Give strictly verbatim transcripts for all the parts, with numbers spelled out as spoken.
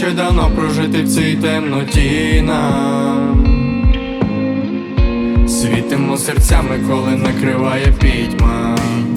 ще давно прожити в цій темноті нам. Світимо серцями, коли накриває пітьма.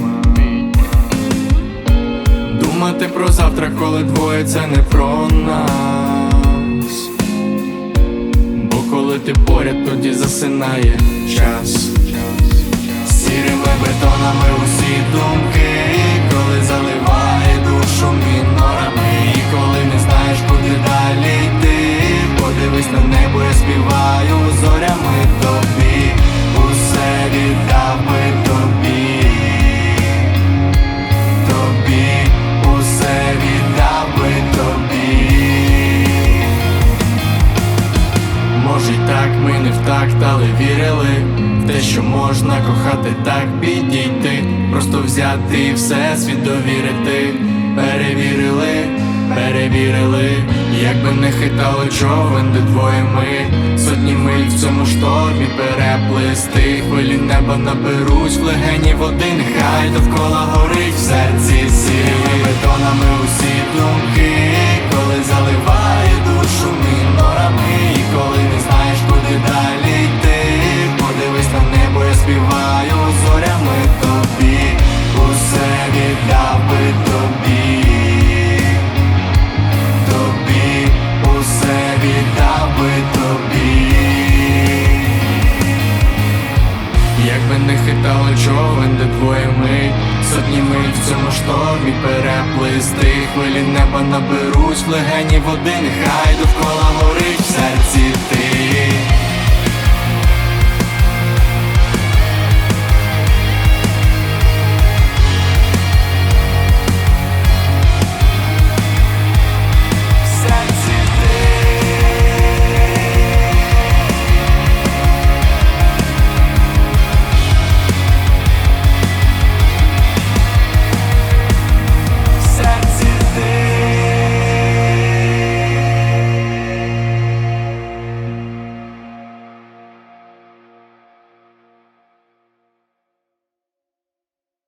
Думати про завтра, коли двоє, це не про нас. Бо коли ти поряд, тоді засинає час. Сірими бетонами усі думки, коли заливає душу мінорами. І коли не знаєш, куди далі йти, подивись на небо, я співаю зорями тобі. Усе віддав би тобі, тобі, усе віддав би тобі. Може й так, ми не в такт, але вірили в те, що можна кохати, так підійти, просто взяти і все світ довірити. Перевірили, перевірили, якби не хитало човен, де двоє ми. Сотні миль в цьому штормі переплисти. Хвилі неба наберусь в легені води, нехай довкола горить в серці сірими бетонами усі думки, коли заливає душу мінорами. І коли не знаєш, куди далі йти, подивись на небо, я співаю зорями тобі. Усе віддав би тобі, тобі, усе віддав би тобі. Якби не хитало човен, де двоє ми. Сотні миль в цьому штормі переплисти. Хвилі неба наберусь в легені води, нехай довкола